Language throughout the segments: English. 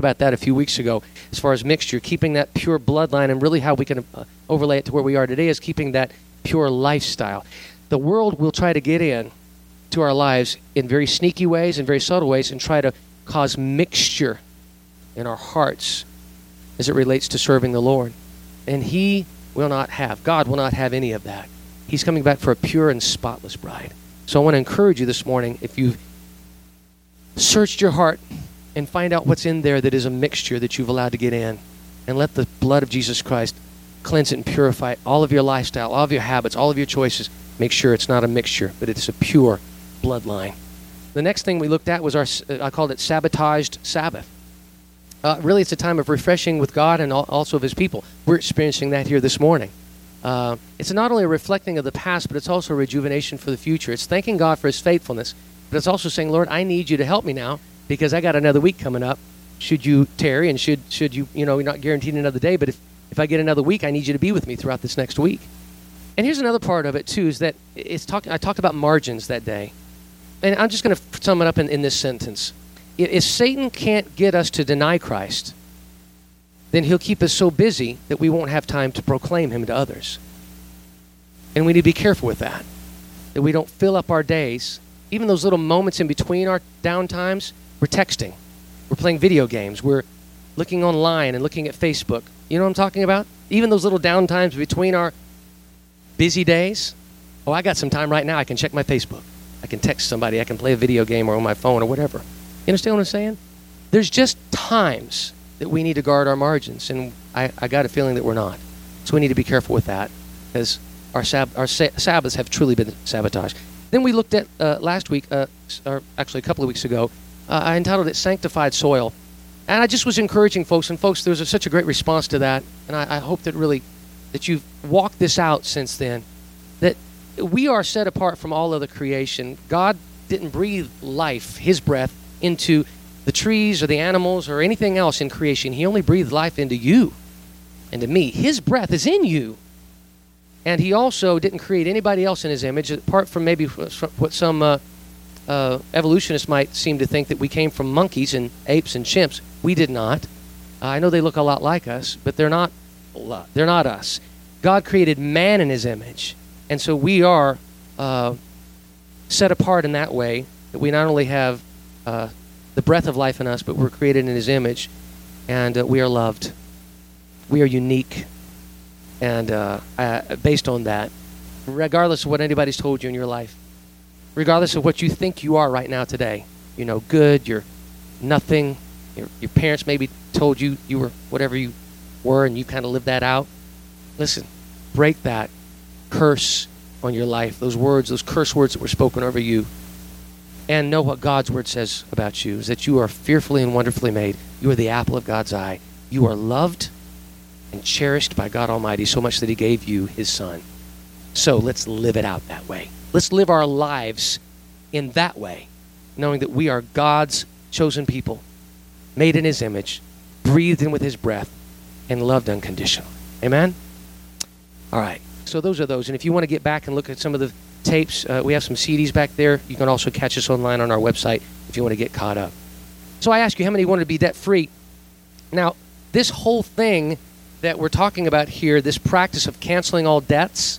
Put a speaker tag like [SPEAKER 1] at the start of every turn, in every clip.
[SPEAKER 1] about that a few weeks ago as far as mixture, keeping that pure bloodline, and really how we can overlay it to where we are today is keeping that pure lifestyle. The world will try to get in to our lives in very sneaky ways and very subtle ways and try to cause mixture in our hearts as it relates to serving the Lord. And God will not have any of that. He's coming back for a pure and spotless bride. So I want to encourage you this morning, if you've searched your heart and find out what's in there that is a mixture that you've allowed to get in, and let the blood of Jesus Christ cleanse it and purify all of your lifestyle, all of your habits, all of your choices. Make sure it's not a mixture, but it's a pure bloodline. The next thing we looked at was I called it sabotaged Sabbath. Really, it's a time of refreshing with God and also of His people. We're experiencing that here this morning. It's not only a reflecting of the past, but it's also a rejuvenation for the future. It's thanking God for His faithfulness, but it's also saying, Lord, I need you to help me now because I got another week coming up. Should you tarry and should you, you're not guaranteed another day, but if I get another week, I need you to be with me throughout this next week. And here's another part of it, too, is that I talked about margins that day. And I'm just going to sum it up in this sentence. If Satan can't get us to deny Christ, then he'll keep us so busy that we won't have time to proclaim Him to others. And we need to be careful with that we don't fill up our days. Even those little moments in between our downtimes, we're texting. We're playing video games. We're looking online and looking at Facebook. You know what I'm talking about? Even those little downtimes between our busy days. Oh, I got some time right now. I can check my Facebook. I can text somebody. I can play a video game or on my phone or whatever. You understand what I'm saying? There's just times that we need to guard our margins, and I got a feeling that we're not. So we need to be careful with that because our Sabbaths have truly been sabotaged. Then we looked at last week, or actually a couple of weeks ago, I entitled it Sanctified Soil. And I just was encouraging folks, and folks, there was such a great response to that, and I hope that you've walked this out since then, that we are set apart from all other creation. God didn't breathe life, His breath, into the trees or the animals or anything else in creation. He only breathed life into you and to me. His breath is in you. And He also didn't create anybody else in His image, apart from maybe what some evolutionists might seem to think, that we came from monkeys and apes and chimps. We did not. I know they look a lot like us, but they're not us. God created man in His image. And so we are set apart in that way, that we not only have the breath of life in us, but we're created in His image, and we are loved. We are unique. And based on that, regardless of what anybody's told you in your life, regardless of what you think you are right now today, good, you're nothing, your parents maybe told you you were whatever you were and you kind of lived that out. Listen, break that curse on your life, those words, those curse words that were spoken over you, and know what God's word says about you, is that you are fearfully and wonderfully made. You are the apple of God's eye. You are loved and cherished by God Almighty so much that He gave you His Son. So let's live it out that way. Let's live our lives in that way, knowing that we are God's chosen people, made in His image, breathed in with His breath, and loved unconditionally. Amen? All right. So those are those. And if you want to get back and look at some of the tapes, we have some CDs back there. You can also catch us online on our website if you want to get caught up. So I ask you, how many wanted to be debt-free? Now, this whole thing that we're talking about here, this practice of canceling all debts,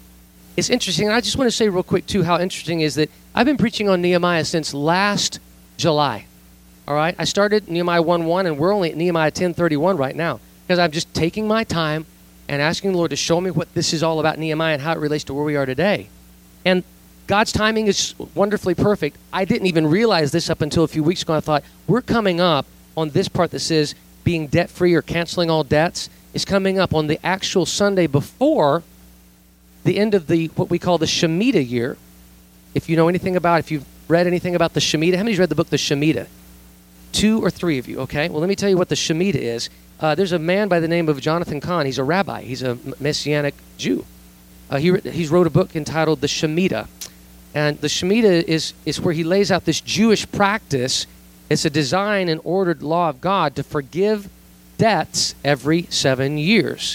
[SPEAKER 1] is interesting. And I just want to say real quick, too, how interesting is that I've been preaching on Nehemiah since last July. All right? I started Nehemiah 1:1, and we're only at Nehemiah 10:31 right now, because I'm just taking my time and asking the Lord to show me what this is all about, Nehemiah, and how it relates to where we are today. And God's timing is wonderfully perfect. I didn't even realize this up until a few weeks ago. I thought, we're coming up on this part that says being debt-free or canceling all debts is coming up on the actual Sunday before the end of what we call the Shemitah year. If you know anything about, if you've read anything about the Shemitah, how many's read the book, The Shemitah? 2 or 3 of you, okay? Well, let me tell you what the Shemitah is. There's a man by the name of Jonathan Cahn. He's a rabbi. He's a Messianic Jew. He's wrote a book entitled The Shemitah. And the Shemitah is where he lays out this Jewish practice. It's a design and ordered law of God to forgive debts every 7 years.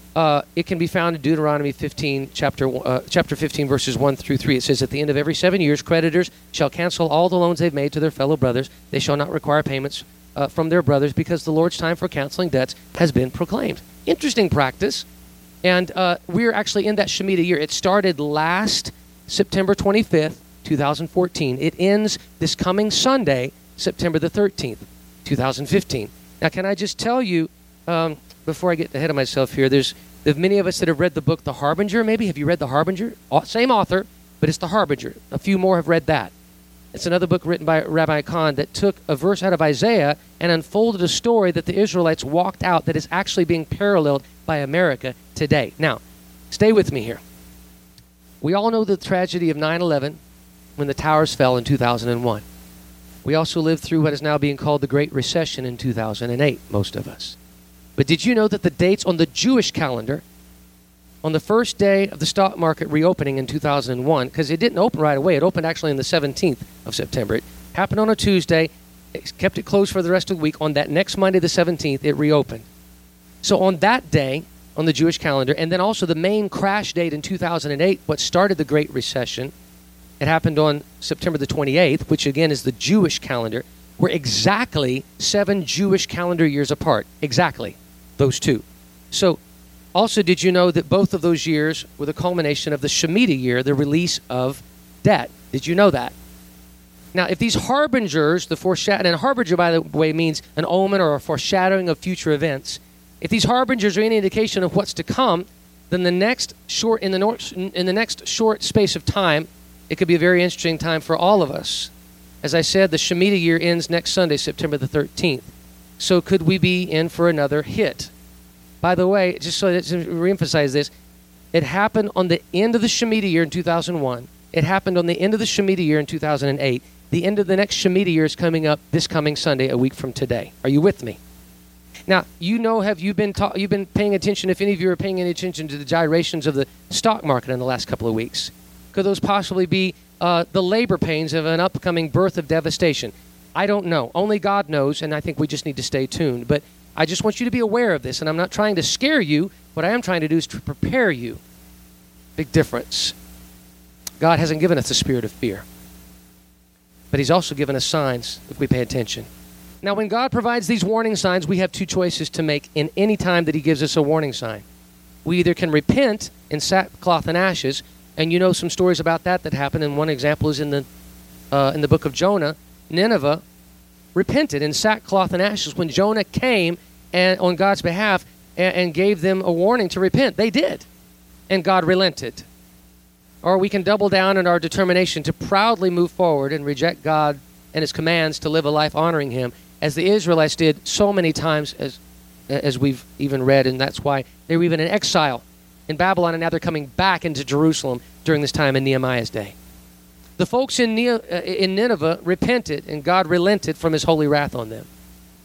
[SPEAKER 1] It can be found in Deuteronomy 15, chapter 15, verses 1 through 3. It says, at the end of every 7 years, creditors shall cancel all the loans they've made to their fellow brothers. They shall not require payments from their brothers because the Lord's time for canceling debts has been proclaimed. Interesting practice. And we're actually in that Shemitah year. It started last September 25th, 2014. It ends this coming Sunday, September the 13th, 2015. Now, can I just tell you, before I get ahead of myself here, there's many of us that have read the book The Harbinger, maybe. Have you read The Harbinger? Same author, but it's The Harbinger. A few more have read that. It's another book written by Rabbi Kahn that took a verse out of Isaiah and unfolded a story that the Israelites walked out that is actually being paralleled by America today. Now, stay with me here. We all know the tragedy of 9/11 when the towers fell in 2001. We also lived through what is now being called the Great Recession in 2008, most of us. But did you know that the dates on the Jewish calendar, on the first day of the stock market reopening in 2001, because it didn't open right away, it opened actually on the 17th of September. It happened on a Tuesday, it kept it closed for the rest of the week. On that next Monday, the 17th, it reopened. So on that day, on the Jewish calendar, and then also the main crash date in 2008, what started the Great Recession, it happened on September the 28th, which again is the Jewish calendar. We're exactly 7 Jewish calendar years apart. Exactly, those two. So also, did you know that both of those years were the culmination of the Shemitah year, the release of debt? Did you know that? Now, if these harbingers, the foreshadowing, and harbinger, by the way, means an omen or a foreshadowing of future events. If these harbingers are any indication of what's to come, then in the next short space of time, it could be a very interesting time for all of us. As I said, the Shemitah year ends next Sunday, September the 13th. So could we be in for another hit? By the way, just so to reemphasize this, it happened on the end of the Shemitah year in 2001. It happened on the end of the Shemitah year in 2008. The end of the next Shemitah year is coming up this coming Sunday, a week from today. Are you with me? Now, have you been paying attention, if any of you are paying any attention to the gyrations of the stock market in the last couple of weeks? Could those possibly be the labor pains of an upcoming birth of devastation? I don't know. Only God knows, and I think we just need to stay tuned. But I just want you to be aware of this, and I'm not trying to scare you. What I am trying to do is to prepare you. Big difference. God hasn't given us a spirit of fear, but He's also given us signs if we pay attention. Now, when God provides these warning signs, we have 2 choices to make in any time that He gives us a warning sign. We either can repent in sackcloth and ashes, and you know some stories about that happened, and one example is in the book of Jonah. Nineveh repented in sackcloth and ashes when Jonah came and on God's behalf and gave them a warning to repent. They did, and God relented. Or we can double down in our determination to proudly move forward and reject God and His commands to live a life honoring Him, as the Israelites did so many times, as we've even read, and that's why they were even in exile in Babylon, and now they're coming back into Jerusalem during this time in Nehemiah's day. The folks in Nineveh repented, and God relented from His holy wrath on them.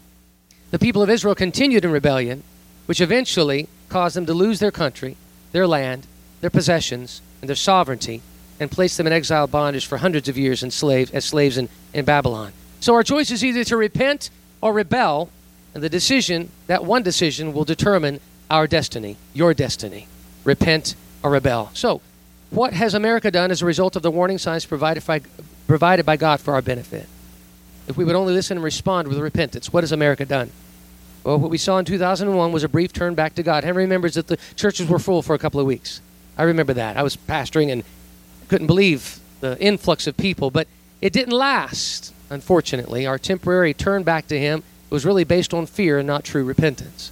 [SPEAKER 1] The people of Israel continued in rebellion, which eventually caused them to lose their country, their land, their possessions, and their sovereignty, and placed them in exile bondage for hundreds of years as slaves in Babylon. So our choice is either to repent or rebel, and that one decision will determine our destiny, your destiny. Repent or rebel. So, what has America done as a result of the warning signs provided by God for our benefit? If we would only listen and respond with repentance, what has America done? Well, what we saw in 2001 was a brief turn back to God. Henry remembers that the churches were full for a couple of weeks. I remember that. I was pastoring and couldn't believe the influx of people, but it didn't last, unfortunately. Our temporary turn back to Him was really based on fear and not true repentance.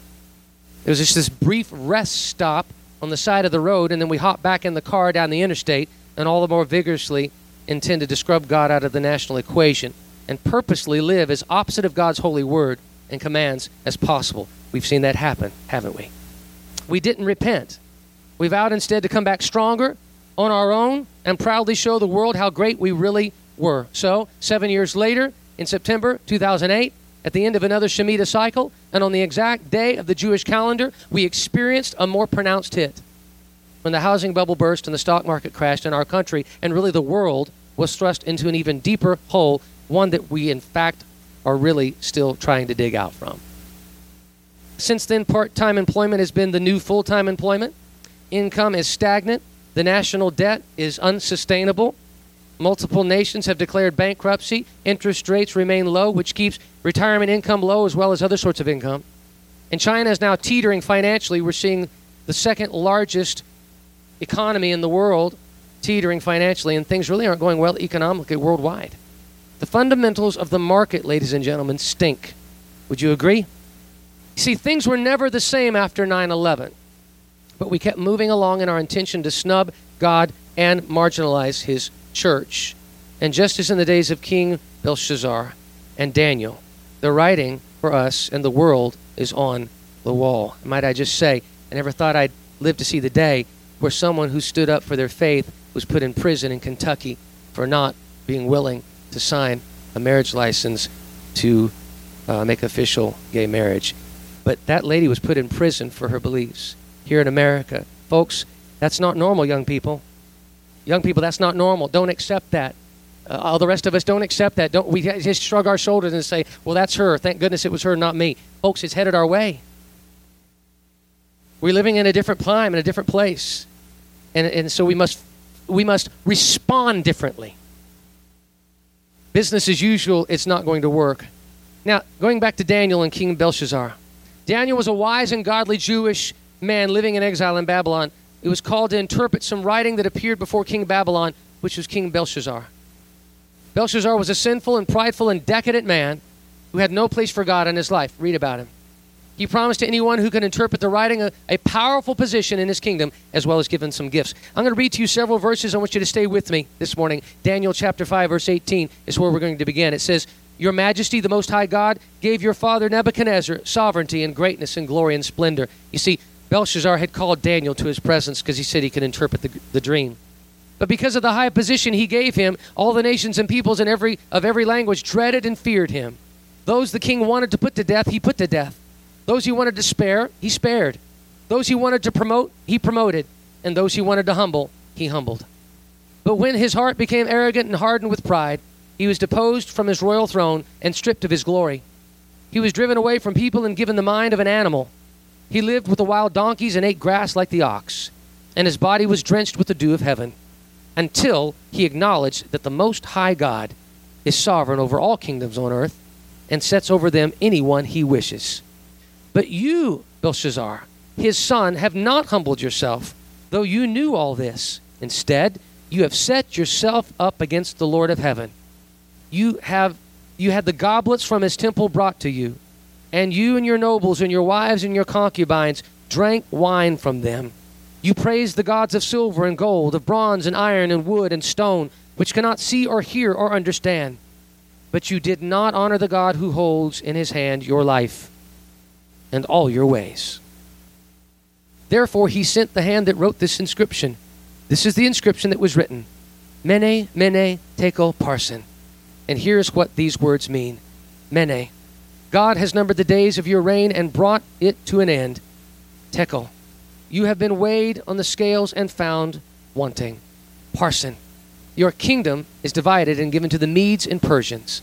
[SPEAKER 1] It was just this brief rest stop on the side of the road, and then we hopped back in the car down the interstate and all the more vigorously intended to scrub God out of the national equation and purposely live as opposite of God's holy word and commands as possible. We've seen that happen, haven't we? We didn't repent. We vowed instead to come back stronger on our own and proudly show the world how great we really were. So, 7 years later, in September 2008, at the end of another Shemitah cycle, and on the exact day of the Jewish calendar, we experienced a more pronounced hit. When the housing bubble burst and the stock market crashed in our country, and really the world was thrust into an even deeper hole, one that we, in fact, are really still trying to dig out from. Since then, part-time employment has been the new full-time employment. Income is stagnant. The national debt is unsustainable. Multiple nations have declared bankruptcy. Interest rates remain low, which keeps retirement income low as well as other sorts of income. And China is now teetering financially. We're seeing the second largest economy in the world teetering financially, and things really aren't going well economically worldwide. The fundamentals of the market, ladies and gentlemen, stink. Would you agree? You see, things were never the same after 9/11, but we kept moving along in our intention to snub God and marginalize his church. And just as in the days of King Belshazzar and Daniel, the writing for us and the world is on the wall. Might I just say, I never thought I'd live to see the day where someone who stood up for their faith was put in prison in Kentucky for not being willing to sign a marriage license to make official gay marriage. But that lady was put in prison for her beliefs here in America. Folks, that's not normal, young people. Young people, that's not normal. Don't accept that. All the rest of us don't accept that. Don't we just shrug our shoulders and say, well, that's her. Thank goodness it was her, not me. Folks, it's headed our way. We're living in a different time, in a different place. And so we must respond differently. Business as usual, it's not going to work. Now, going back to Daniel and King Belshazzar. Daniel was a wise and godly Jewish man living in exile in Babylon. He was called to interpret some writing that appeared before King Babylon, which was King Belshazzar. Belshazzar was a sinful and prideful and decadent man who had no place for God in his life. Read about him. He promised to anyone who could interpret the writing a powerful position in his kingdom, as well as given some gifts. I'm going to read to you several verses. I want you to stay with me this morning. Daniel chapter 5, verse 18 is where we're going to begin. It says, Your Majesty, the Most High God, gave your father Nebuchadnezzar sovereignty and greatness and glory and splendor. You see, Belshazzar had called Daniel to his presence because he said he could interpret the dream. But because of the high position he gave him, all the nations and peoples of every language dreaded and feared him. Those the king wanted to put to death, he put to death. Those he wanted to spare, he spared. Those he wanted to promote, he promoted. And those he wanted to humble, he humbled. But when his heart became arrogant and hardened with pride, he was deposed from his royal throne and stripped of his glory. He was driven away from people and given the mind of an animal. He lived with the wild donkeys and ate grass like the ox. And his body was drenched with the dew of heaven, until he acknowledged that the Most High God is sovereign over all kingdoms on earth and sets over them anyone he wishes. But you, Belshazzar, his son, have not humbled yourself, though you knew all this. Instead, you have set yourself up against the Lord of heaven. You had the goblets from his temple brought to you, and you and your nobles and your wives and your concubines drank wine from them. You praised the gods of silver and gold, of bronze and iron and wood and stone, which cannot see or hear or understand. But you did not honor the God who holds in his hand your life and all your ways. Therefore he sent the hand that wrote this inscription. This is the inscription that was written. Mene, Mene, Tekel, Parsin. And here's what these words mean. Mene, God has numbered the days of your reign and brought it to an end. Tekel, you have been weighed on the scales and found wanting. Parsin, your kingdom is divided and given to the Medes and Persians.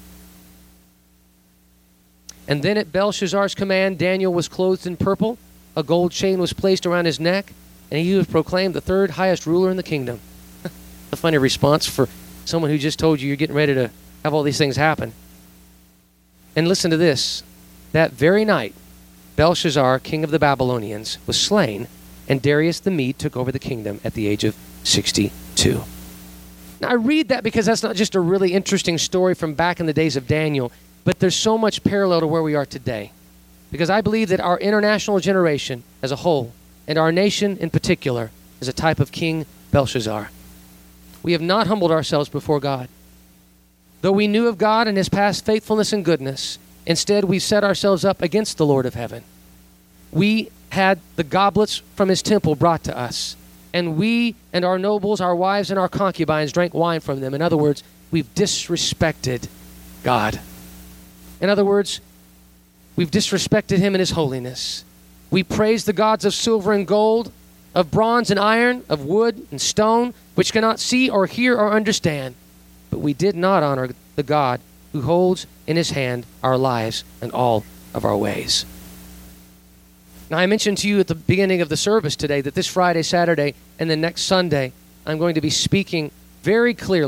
[SPEAKER 1] And then at Belshazzar's command, Daniel was clothed in purple, a gold chain was placed around his neck, and he was proclaimed the third highest ruler in the kingdom. A funny response for someone who just told you you're getting ready to have all these things happen. And listen to this. That very night, Belshazzar, king of the Babylonians, was slain, and Darius the Mede took over the kingdom at the age of 62. Now, I read that because that's not just a really interesting story from back in the days of Daniel, but there's so much parallel to where we are today. Because I believe that our international generation as a whole, and our nation in particular, is a type of King Belshazzar. We have not humbled ourselves before God. Though we knew of God and his past faithfulness and goodness, instead we set ourselves up against the Lord of heaven. We had the goblets from his temple brought to us, and we and our nobles, our wives and our concubines drank wine from them. In other words, we've disrespected God. In other words, we've disrespected him in his holiness. We praise the gods of silver and gold, of bronze and iron, of wood and stone, which cannot see or hear or understand. But we did not honor the God who holds in his hand our lives and all of our ways. Now, I mentioned to you at the beginning of the service today that this Friday, Saturday, and the next Sunday, I'm going to be speaking very clearly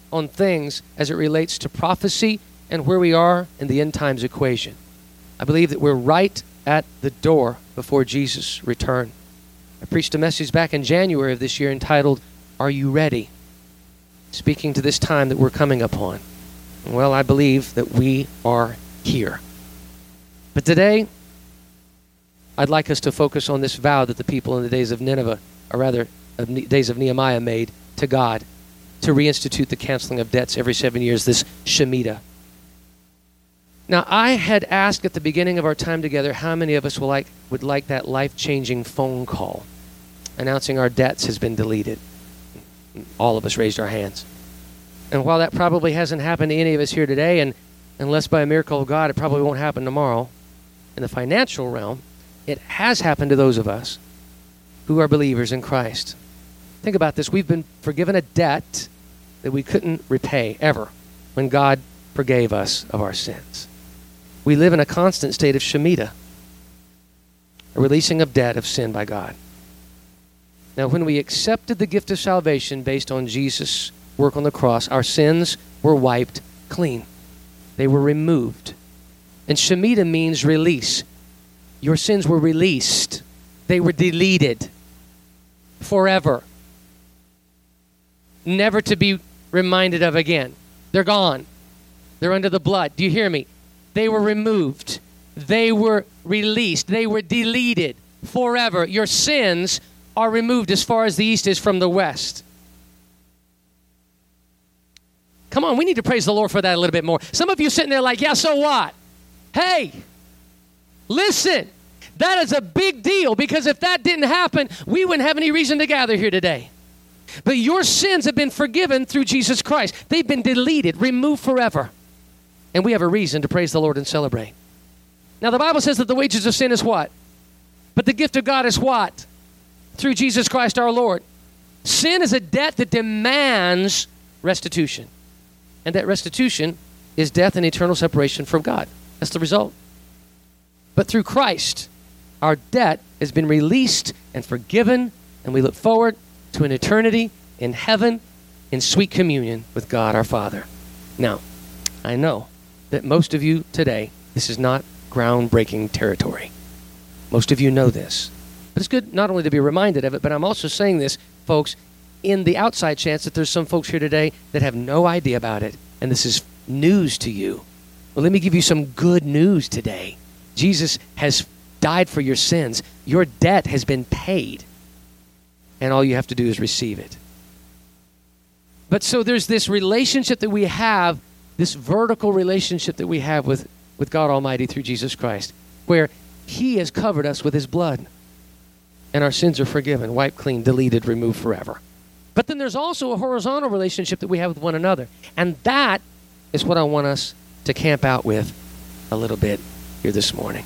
[SPEAKER 1] on things as it relates to prophecy and where we are in the end times equation. I believe that we're right at the door before Jesus' return. I preached a message back in January of this year entitled, Are You Ready? Speaking to this time that we're coming upon. Well, I believe that we are here. But today, I'd like us to focus on this vow that the people in the days of Nineveh, or rather, days of Nehemiah made to God to reinstitute the canceling of debts every 7 years, this Shemitah. Now, I had asked at the beginning of our time together how many of us would like that life-changing phone call announcing our debts has been deleted. All of us raised our hands. And while that probably hasn't happened to any of us here today, and unless by a miracle of God, it probably won't happen tomorrow, in the financial realm, it has happened to those of us who are believers in Christ. Think about this. We've been forgiven a debt that we couldn't repay ever when God forgave us of our sins. We live in a constant state of Shemitah, a releasing of debt of sin by God. Now, when we accepted the gift of salvation based on Jesus' work on the cross, our sins were wiped clean. They were removed. And Shemitah means release. Your sins were released. They were deleted forever. Never to be reminded of again. They're gone. They're under the blood. Do you hear me? They were removed. They were released. They were deleted forever. Your sins are removed as far as the east is from the west. Come on, we need to praise the Lord for that a little bit more. Some of you sitting there like, yeah, so what? Hey, listen, that is a big deal, because if that didn't happen, we wouldn't have any reason to gather here today. But your sins have been forgiven through Jesus Christ. They've been deleted, removed forever. And we have a reason to praise the Lord and celebrate. Now, the Bible says that the wages of sin is what? But the gift of God is what? Through Jesus Christ our Lord. Sin is a debt that demands restitution. And that restitution is death and eternal separation from God. That's the result. But through Christ, our debt has been released and forgiven, and we look forward to an eternity in heaven in sweet communion with God our Father. Now, I know that most of you today, this is not groundbreaking territory. Most of you know this. But it's good not only to be reminded of it, but I'm also saying this, folks, in the outside chance that there's some folks here today that have no idea about it, and this is news to you. Well, let me give you some good news today. Jesus has died for your sins. Your debt has been paid, and all you have to do is receive it. But so there's this relationship that we have, this vertical relationship that we have with God Almighty through Jesus Christ, where He has covered us with His blood, and our sins are forgiven, wiped clean, deleted, removed forever. But then there's also a horizontal relationship that we have with one another, and that is what I want us to camp out with a little bit here this morning.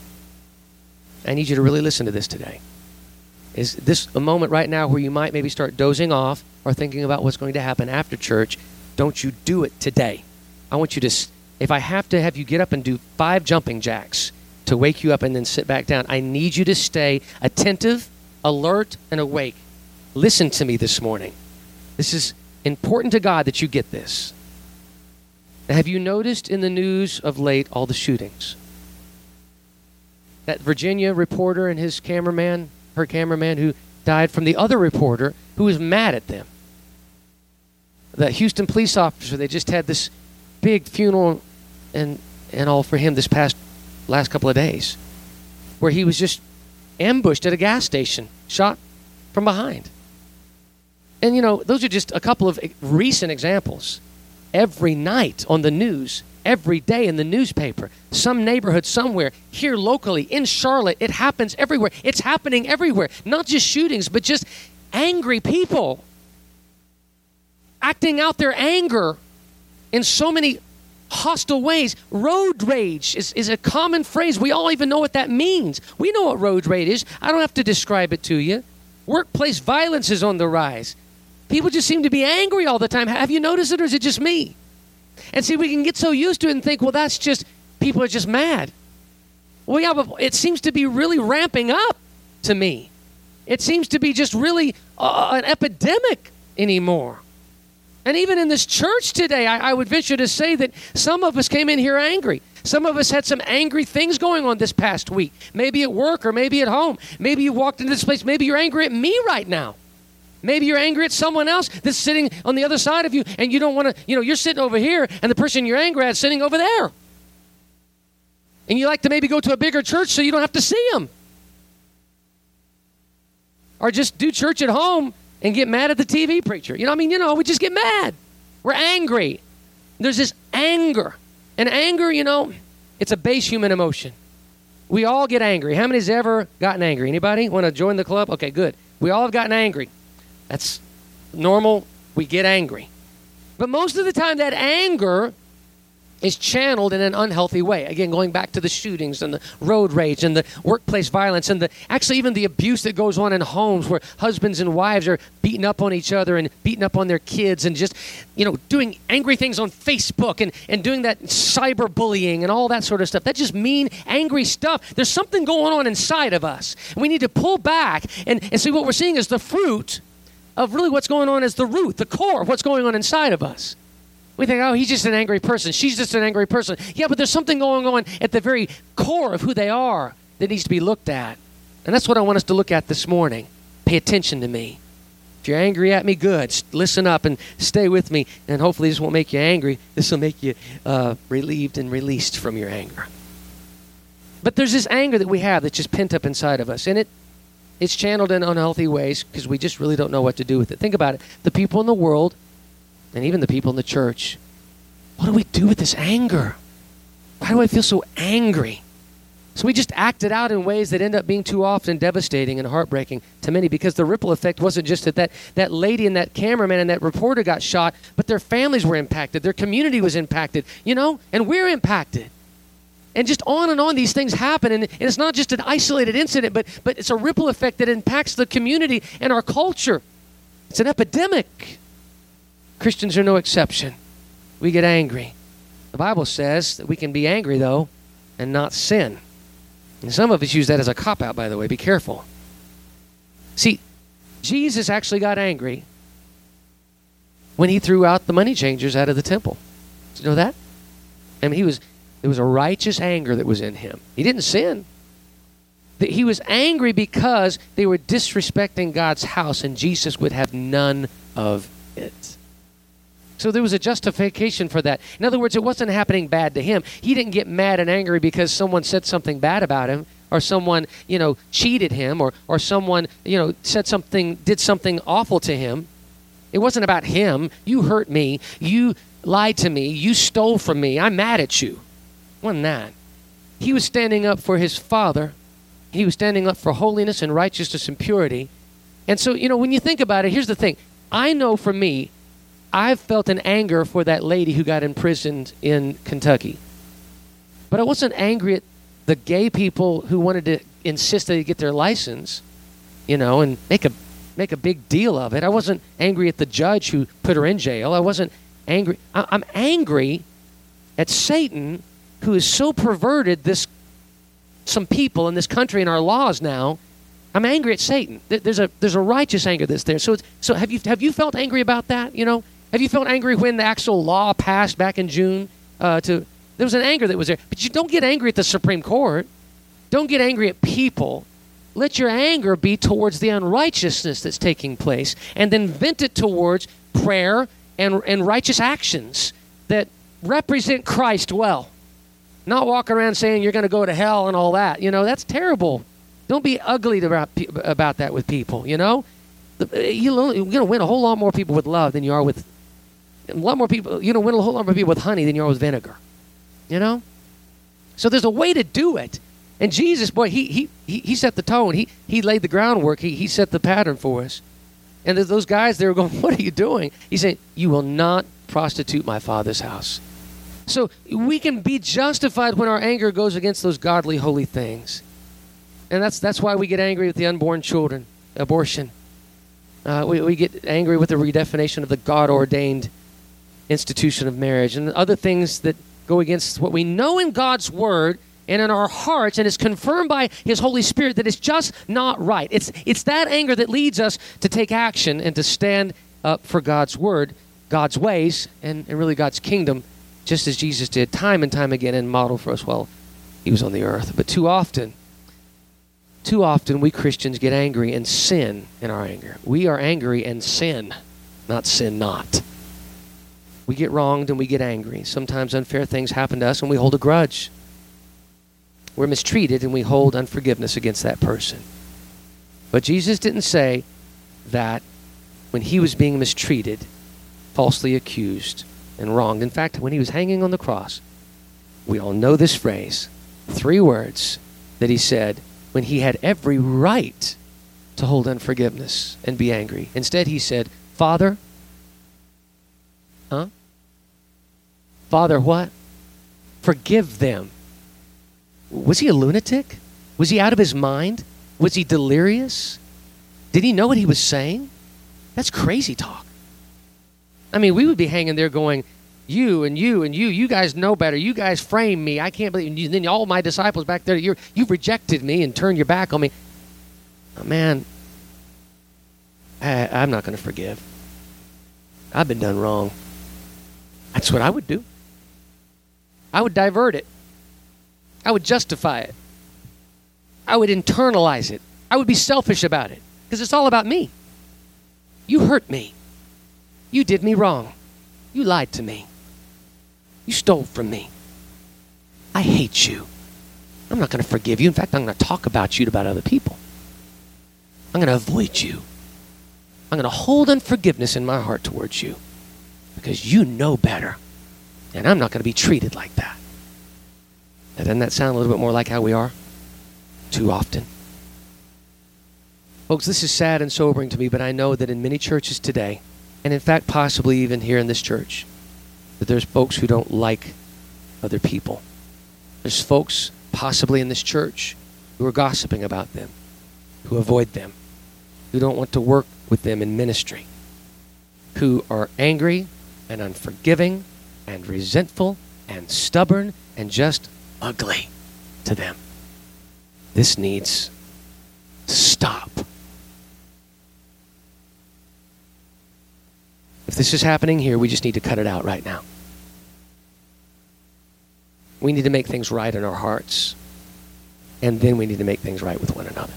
[SPEAKER 1] I need you to really listen to this today. Is this a moment right now where you might maybe start dozing off or thinking about what's going to happen after church? Don't you do it today. I want you to, if I have to have you get up and do 5 jumping jacks to wake you up and then sit back down, I need you to stay attentive, alert, and awake. Listen to me this morning. This is important to God that you get this. Now, have you noticed in the news of late all the shootings? That Virginia reporter and his cameraman, her cameraman who died from the other reporter who was mad at them. The Houston police officer, they just had this big funeral and all for him this last couple of days, where he was just ambushed at a gas station, shot from behind. And, you know, those are just a couple of recent examples. Every night on the news, every day in the newspaper, some neighborhood somewhere, here locally, in Charlotte, it happens everywhere. It's happening everywhere. Not just shootings, but just angry people acting out their anger in so many hostile ways. Road rage is a common phrase. We all even know what that means. We know what road rage is. I don't have to describe it to you. Workplace violence is on the rise. People just seem to be angry all the time. Have you noticed it, or is it just me? And see, we can get so used to it and think, well, that's just, people are just mad. Well, yeah, but it seems to be really ramping up to me. It seems to be just really an epidemic anymore. And even in this church today, I would venture to say that some of us came in here angry. Some of us had some angry things going on this past week. Maybe at work or maybe at home. Maybe you walked into this place. Maybe you're angry at me right now. Maybe you're angry at someone else that's sitting on the other side of you, and you don't want to, you're sitting over here, and the person you're angry at is sitting over there. And you like to maybe go to a bigger church so you don't have to see them. Or just do church at home and get mad at the TV preacher. We just get mad. We're angry. There's this anger. And anger, it's a base human emotion. We all get angry. How many's ever gotten angry? Anybody want to join the club? Okay, good. We all have gotten angry. That's normal. We get angry. But most of the time, that anger is channeled in an unhealthy way. Again, going back to the shootings and the road rage and the workplace violence and actually even the abuse that goes on in homes where husbands and wives are beating up on each other and beating up on their kids and just, doing angry things on Facebook and doing that cyberbullying and all that sort of stuff. That's just mean, angry stuff. There's something going on inside of us. We need to pull back and see what we're seeing is the fruit of really what's going on as the root, the core of what's going on inside of us. We think, oh, he's just an angry person. She's just an angry person. Yeah, but there's something going on at the very core of who they are that needs to be looked at. And that's what I want us to look at this morning. Pay attention to me. If you're angry at me, good. Listen up and stay with me. And hopefully this won't make you angry. This will make you relieved and released from your anger. But there's this anger that we have that's just pent up inside of us. And it's channeled in unhealthy ways because we just really don't know what to do with it. Think about it. The people in the world and even the people in the church, what do we do with this anger? Why do I feel so angry? So we just act it out in ways that end up being too often devastating and heartbreaking to many because the ripple effect wasn't just that lady and that cameraman and that reporter got shot, but their families were impacted, their community was impacted, and we're impacted. And just on these things happen, and it's not just an isolated incident, but it's a ripple effect that impacts the community and our culture. It's an epidemic. Christians are no exception. We get angry. The Bible says that we can be angry, though, and not sin. And some of us use that as a cop-out, by the way. Be careful. See, Jesus actually got angry when he threw out the money changers out of the temple. Did you know that? I mean, there was a righteous anger that was in him. He didn't sin. He was angry because they were disrespecting God's house, and Jesus would have none of it. So there was a justification for that. In other words, it wasn't happening bad to him. He didn't get mad and angry because someone said something bad about him, or someone, cheated him, or someone, did something awful to him. It wasn't about him. You hurt me. You lied to me. You stole from me. I'm mad at you. It wasn't that. He was standing up for his Father. He was standing up for holiness and righteousness and purity. And so, when you think about it, here's the thing. I know for me, I've felt an anger for that lady who got imprisoned in Kentucky. But I wasn't angry at the gay people who wanted to insist that they get their license, and make a big deal of it. I wasn't angry at the judge who put her in jail. I wasn't angry. I'm angry at Satan, who has so perverted some people in this country and our laws now. I'm angry at Satan. There's a righteous anger that's there. So have you felt angry about that? Have you felt angry when the actual law passed back in June? There was an anger that was there. But you don't get angry at the Supreme Court. Don't get angry at people. Let your anger be towards the unrighteousness that's taking place, and then vent it towards prayer and righteous actions that represent Christ well. Not walk around saying you're going to go to hell and all that. That's terrible. Don't be ugly about that with people, You're going to win a whole lot more people with love than you are with a lot more people. You're going to win a whole lot more people with honey than you are with vinegar. So there's a way to do it. And Jesus, boy, he set the tone. He laid the groundwork. He set the pattern for us. And there's those guys, they were going, what are you doing? He said, you will not prostitute my Father's house. So we can be justified when our anger goes against those godly, holy things. And that's why we get angry with the unborn children, abortion. We get angry with the redefinition of the God-ordained institution of marriage and other things that go against what we know in God's Word and in our hearts, and is confirmed by His Holy Spirit that it's just not right. It's that anger that leads us to take action and to stand up for God's Word, God's ways and really God's kingdom, just as Jesus did time and time again and modeled for us while he was on the earth. But too often we Christians get angry and sin in our anger. We are angry and sin, not sin not. We get wronged and we get angry. Sometimes unfair things happen to us and we hold a grudge. We're mistreated and we hold unforgiveness against that person. But Jesus didn't say that when he was being mistreated, falsely accused, and wronged. In fact, when he was hanging on the cross, we all know this phrase, 3 words that he said when he had every right to hold unforgiveness and be angry. Instead, he said, Father, Father, what? Forgive them. Was he a lunatic? Was he out of his mind? Was he delirious? Did he know what he was saying? That's crazy talk. I mean, we would be hanging there going, you and you and you guys know better. You guys frame me. I can't believe you. And then all my disciples back there, you've rejected me and turned your back on me. Oh, man, I'm not going to forgive. I've been done wrong. That's what I would do. I would divert it. I would justify it. I would internalize it. I would be selfish about it because it's all about me. You hurt me. You did me wrong. You lied to me. You stole from me. I hate you. I'm not going to forgive you. In fact, I'm going to talk about you about other people. I'm going to avoid you. I'm going to hold unforgiveness in my heart towards you because you know better. And I'm not going to be treated like that. Now, doesn't that sound a little bit more like how we are? Too often. Folks, this is sad and sobering to me, but I know that in many churches today, and in fact possibly even here in this church, that there's folks who don't like other people. There's folks possibly in this church who are gossiping about them, who avoid them, who don't want to work with them in ministry, who are angry and unforgiving and resentful and stubborn and just ugly to them. This needs to stop. If this is happening here, we just need to cut it out right now. We need to make things right in our hearts, and then we need to make things right with one another.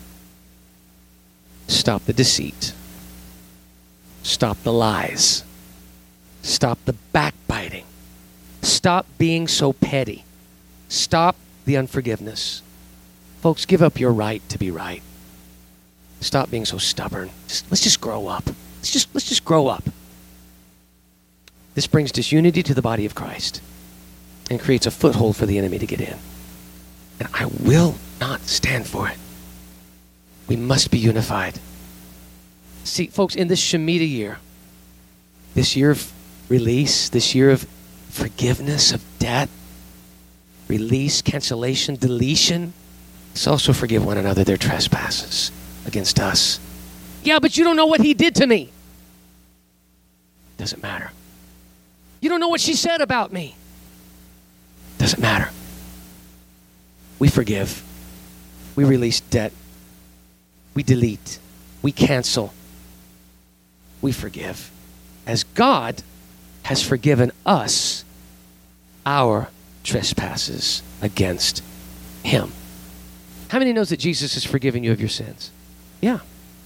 [SPEAKER 1] Stop the deceit. Stop the lies. Stop the backbiting. Stop being so petty. Stop the unforgiveness. Folks, give up your right to be right. Stop being so stubborn. Let's just grow up. Let's just grow up. This brings disunity to the body of Christ and creates a foothold for the enemy to get in. And I will not stand for it. We must be unified. See, folks, in this Shemitah year, this year of release, this year of forgiveness of debt, release, cancellation, deletion, let's also forgive one another their trespasses against us. Yeah, but you don't know what he did to me. Doesn't matter. You don't know what she said about me. Doesn't matter. We forgive. We release debt. We delete. We cancel. We forgive. As God has forgiven us our trespasses against him. How many knows that Jesus has forgiven you of your sins? Yeah.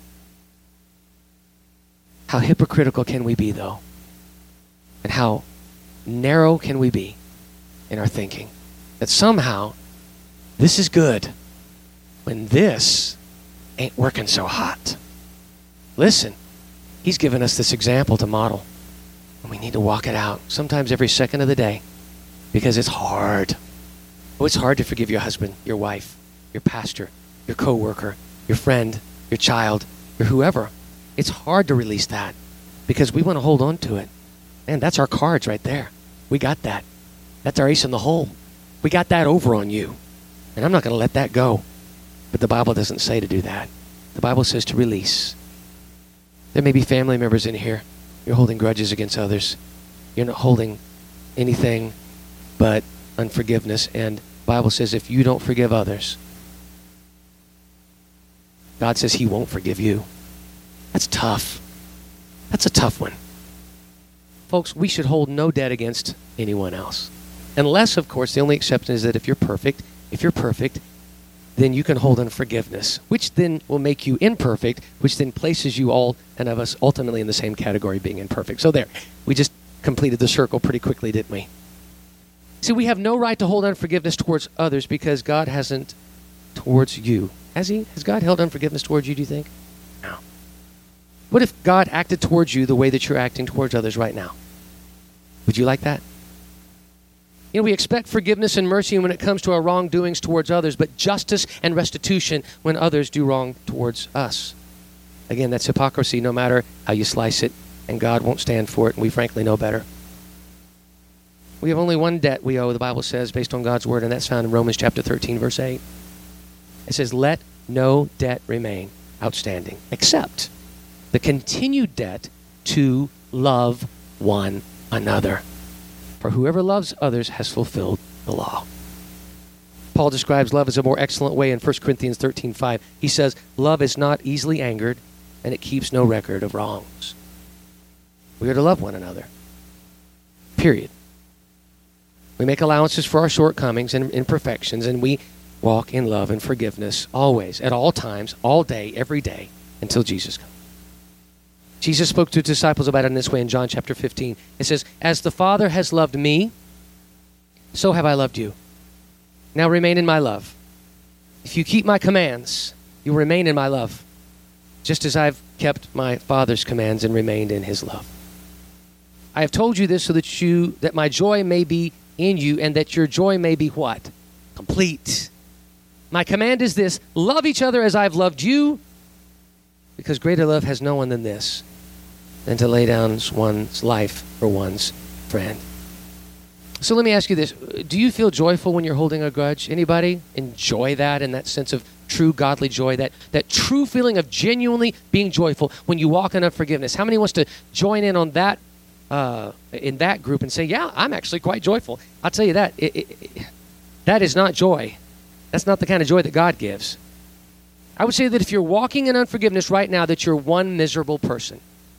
[SPEAKER 1] How hypocritical can we be, though? And how narrow can we be in our thinking? That somehow this is good when this ain't working so hot. Listen, he's given us this example to model. And we need to walk it out, sometimes every second of the day, because it's hard. Oh, it's hard to forgive your husband, your wife, your pastor, your coworker, your friend, your child, your whoever. It's hard to release that because we want to hold on to it. Man, that's our cards right there. We got that. That's our ace in the hole. We got that over on you. And I'm not going to let that go. But the Bible doesn't say to do that. The Bible says to release. There may be family members in here. You're holding grudges against others. You're not holding anything but unforgiveness. And the Bible says if you don't forgive others, God says he won't forgive you. That's tough. That's a tough one. Folks, we should hold no debt against anyone else. Unless, of course, the only exception is that if you're perfect, then you can hold unforgiveness, which then will make you imperfect, which then places you all and of us ultimately in the same category, being imperfect. So there, we just completed the circle pretty quickly, didn't we? See, we have no right to hold unforgiveness towards others because God hasn't towards you. Has he? Has God held unforgiveness towards you, do you think? No. What if God acted towards you the way that you're acting towards others right now? Would you like that? You know, we expect forgiveness and mercy when it comes to our wrongdoings towards others, but justice and restitution when others do wrong towards us. Again, that's hypocrisy no matter how you slice it, and God won't stand for it, and we frankly know better. We have only one debt we owe, the Bible says, based on God's word, and that's found in Romans chapter 13, verse 8. It says, let no debt remain outstanding, except the continued debt to love one another. For whoever loves others has fulfilled the law. Paul describes love as a more excellent way in 1 Corinthians 13:5. He says, love is not easily angered, and it keeps no record of wrongs. We are to love one another. Period. We make allowances for our shortcomings and imperfections, and we walk in love and forgiveness always, at all times, all day, every day, until Jesus comes. Jesus spoke to his disciples about it in this way in John chapter 15. It says, as the Father has loved me, so have I loved you. Now remain in my love. If you keep my commands, you'll remain in my love, just as I've kept my Father's commands and remained in his love. I have told you this so that my joy may be in you and that your joy may be what? Complete. My command is this, love each other as I've loved you, because greater love has no one than this, than to lay down one's life for one's friend. So let me ask you this. Do you feel joyful when you're holding a grudge? Anybody enjoy that in that sense of true godly joy, that true feeling of genuinely being joyful when you walk in unforgiveness? How many wants to join in on that, in that group and say, yeah, I'm actually quite joyful? I'll tell you that. That is not joy. That's not the kind of joy that God gives. I would say that if you're walking in unforgiveness right now, that you're one miserable person.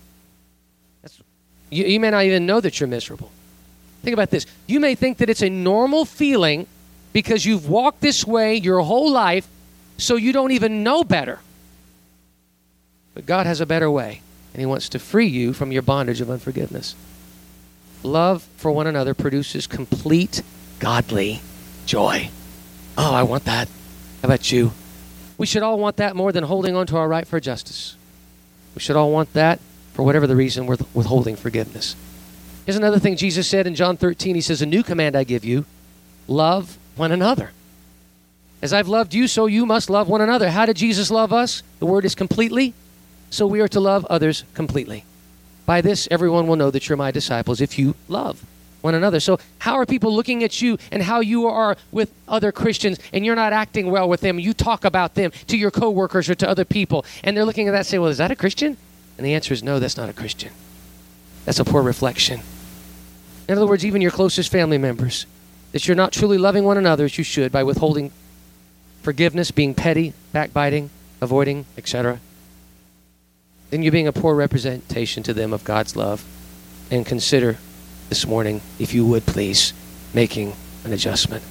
[SPEAKER 1] You may not even know that you're miserable. Think about this. You may think that it's a normal feeling because you've walked this way your whole life, so you don't even know better. But God has a better way, and he wants to free you from your bondage of unforgiveness. Love for one another produces complete godly joy. Oh, I want that. How about you? We should all want that more than holding on to our right for justice. We should all want that for whatever the reason we're withholding forgiveness. Here's another thing Jesus said in John 13. He says, a new command I give you, love one another. As I've loved you, so you must love one another. How did Jesus love us? The word is completely. So we are to love others completely. By this, everyone will know that you're my disciples if you love one another. So how are people looking at you and how you are with other Christians and you're not acting well with them? You talk about them to your coworkers or to other people, and they're looking at that and say, well, is that a Christian? And the answer is no, that's not a Christian. That's a poor reflection. In other words, even your closest family members, that you're not truly loving one another as you should by withholding forgiveness, being petty, backbiting, avoiding, etc., then you're being a poor representation to them of God's love. And consider this morning, if you would please, making an adjustment.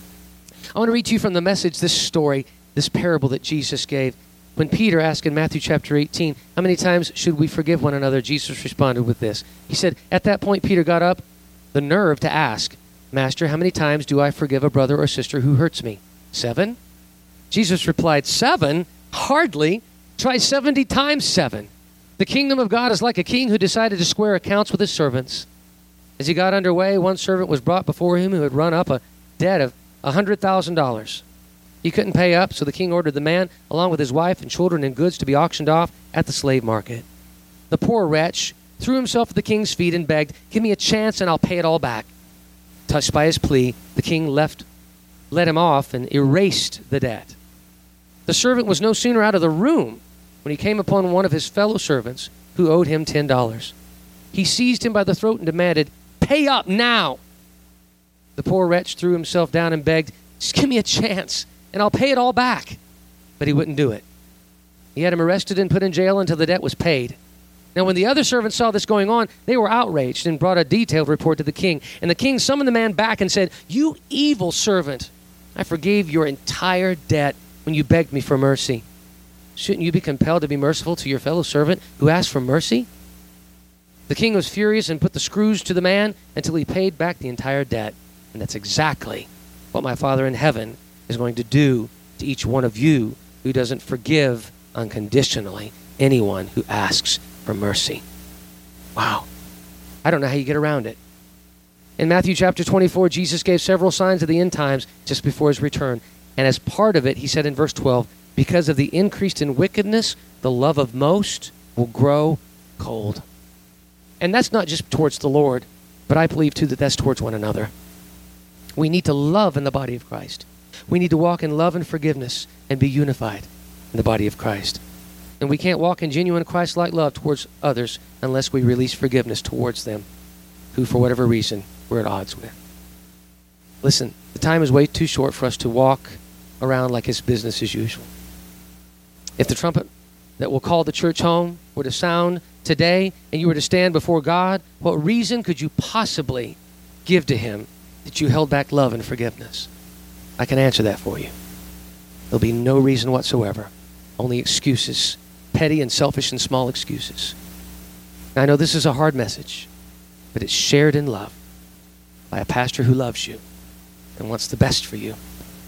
[SPEAKER 1] I want to read to you from the Message this story, this parable that Jesus gave. When Peter asked in Matthew chapter 18, how many times should we forgive one another? Jesus responded with this. He said, at that point, Peter got up the nerve to ask, Master, how many times do I forgive a brother or sister who hurts me? 7? Jesus replied, 7? Hardly. Try 70 times 7. The kingdom of God is like a king who decided to square accounts with his servants. As he got underway, one servant was brought before him who had run up a debt of $100,000. He couldn't pay up, so the king ordered the man, along with his wife and children and goods, to be auctioned off at the slave market. The poor wretch threw himself at the king's feet and begged, give me a chance and I'll pay it all back. Touched by his plea, the king let him off and erased the debt. The servant was no sooner out of the room when he came upon one of his fellow servants who owed him $10. He seized him by the throat and demanded, pay up now. The poor wretch threw himself down and begged, just give me a chance and I'll pay it all back. But he wouldn't do it. He had him arrested and put in jail until the debt was paid. Now, when the other servants saw this going on, they were outraged and brought a detailed report to the king. And the king summoned the man back and said, "You evil servant, I forgave your entire debt when you begged me for mercy. Shouldn't you be compelled to be merciful to your fellow servant who asked for mercy?" The king was furious and put the screws to the man until he paid back the entire debt. And that's exactly what my Father in heaven is going to do to each one of you who doesn't forgive unconditionally anyone who asks for mercy. Wow. I don't know how you get around it. In Matthew chapter 24, Jesus gave several signs of the end times just before his return. And as part of it, he said in verse 12, because of the increase in wickedness, the love of most will grow cold. And that's not just towards the Lord, but I believe too that that's towards one another. We need to love in the body of Christ. We need to walk in love and forgiveness and be unified in the body of Christ. And we can't walk in genuine Christ-like love towards others unless we release forgiveness towards them who, for whatever reason, we're at odds with. Listen, the time is way too short for us to walk around like it's business as usual. If the trumpet that will call the church home were to sound today and you were to stand before God, what reason could you possibly give to him that you held back love and forgiveness? I can answer that for you. There'll be no reason whatsoever. Only excuses. Petty and selfish and small excuses. Now, I know this is a hard message, but it's shared in love by a pastor who loves you and wants the best for you.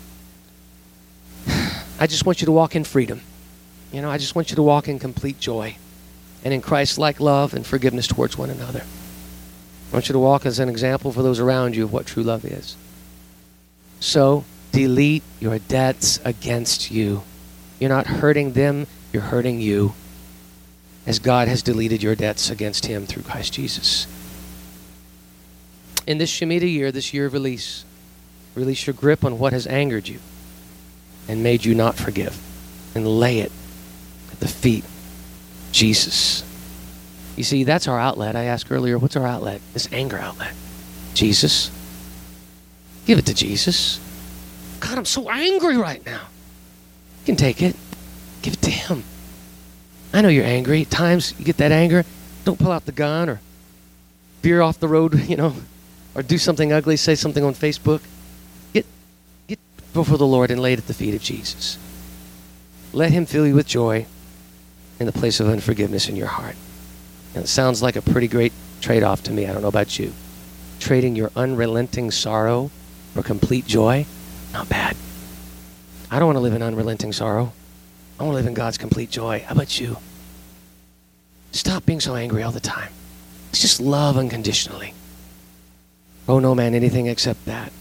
[SPEAKER 1] I just want you to walk in freedom. I just want you to walk in complete joy and in Christ-like love and forgiveness towards one another. I want you to walk as an example for those around you of what true love is. So, delete your debts against you. You're not hurting them, you're hurting you, as God has deleted your debts against him through Christ Jesus. In this Shemitah year, this year of release your grip on what has angered you and made you not forgive, and lay it at the feet of Jesus. You see, that's our outlet. I asked earlier, what's our outlet? This anger outlet. Jesus. Give it to Jesus. God, I'm so angry right now. You can take it. Give it to him. I know you're angry. At times you get that anger. Don't pull out the gun or veer off the road, or do something ugly, say something on Facebook. Get before the Lord and lay it at the feet of Jesus. Let him fill you with joy in the place of unforgiveness in your heart. And it sounds like a pretty great trade-off to me. I don't know about you. Trading your unrelenting sorrow for complete joy, not bad. I don't want to live in unrelenting sorrow. I want to live in God's complete joy. How about you? Stop being so angry all the time. Let's just love unconditionally. Oh, no man, anything except that.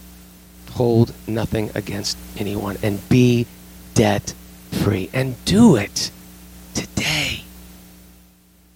[SPEAKER 1] Hold nothing against anyone and be debt free. And do it